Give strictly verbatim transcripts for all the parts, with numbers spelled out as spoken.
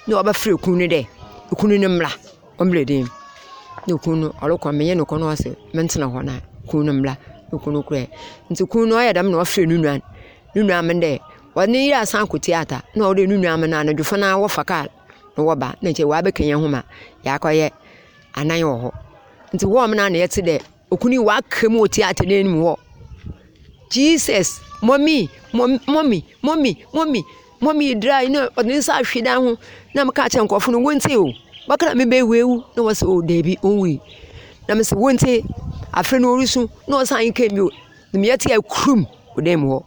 no oba frɛ kunu de kunu ne mla omle dem no kunu olokwa menye no kono ase mentena ho na kunu mla no kunu kure nti kunu aye dam na ofrɛ nunuan nunuan mende woni ya san ko theater na ode nunuan na na dwofo na wo fakal no wo ba na che wa be kenya homa ya koye anan wo ho nti wo mna na yete de okuni wa kemu theater na nim wo Jesus mommy mommy mommy mommy mommy dry no odin sa hweda ho na mka che nkofo no wonte o bakara me be wewu na wo se o debi onwi na me se wonte afre no orusu na o san kemi o me yete akrum odem wo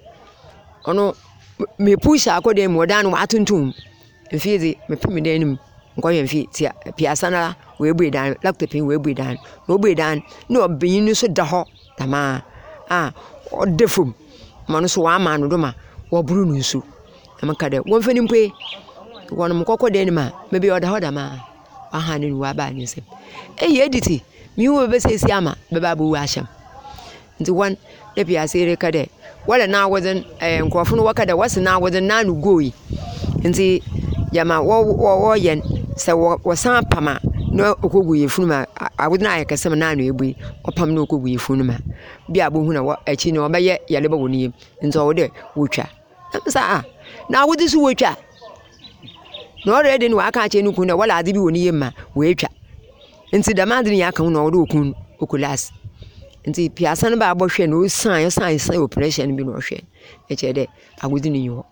ono me push akodem wo dan wo atuntum mfizi me pimi denim nkoye mfi tia piasa na we bu dan laptop we bu dan no bu dan no obin ni so da ho tama ah odefum manu so wa ma no do ma wo buru no nsu amaka de wo mfani mpe wono mkoko de ni ma me bi oda ho da ma aha ni wa ba ni se e ye editi mi wo be sesi ama be ba bu asham nti wan de piasa ere ka de wala na wazan eh nkofo no waka da wase na wazan na no goyi nti yama wo wo yen se wo san pama no okogu yefunu ma awudna ayekasem na no ebu opam no okogu yefunu ma bia bo hu na wo achi no obaye yale ba woni yem nti wo de wotwa sa ah na awudi su wotwa no already no aka ache no kun na wala ade bi woni yem ma wo etwa nti da madini ya kan no wo de okun okulas nti piasa no ba bo hwe no san san san operation bi no hwe e che de awudi ni yo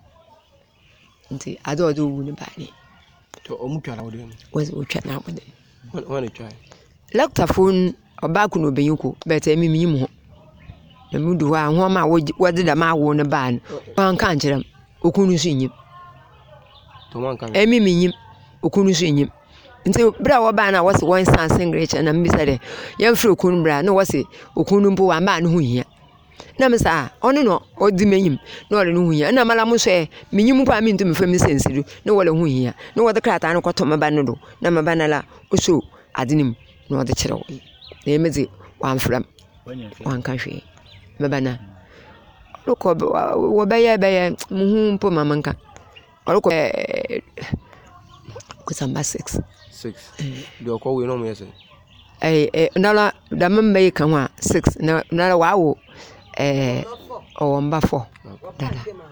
nti ado ado wu ni ba ni to omutwa na wode was utwa na wode wan try doctor phone oba ku no benyiko beta emi mi mu na mudu wa ho ma wode da ma wo ne ba ni wan kan kiram okunu su nyim to man kan emi mi nyim okunu su nyim nti bra wo ba na wose one san singlet na mbisa de yem fro okunu bra na wose okunu mpo wa ma no hu hia na mesa ono no odi menyim na ole no hu hia na mala mo so e menyim kwa mi ntum fam sensiru na wole hu hia na wode krata no kwato maba no do na maba na la oso adenim na wode kire wo na emezi wan fram wan ka hwe maba na loko wo beye beye muhu mpo mamanka loko ko samba six six do ko we no mo yese eh eh ndala da membe kan wa six na na wa wo eh o mba four dala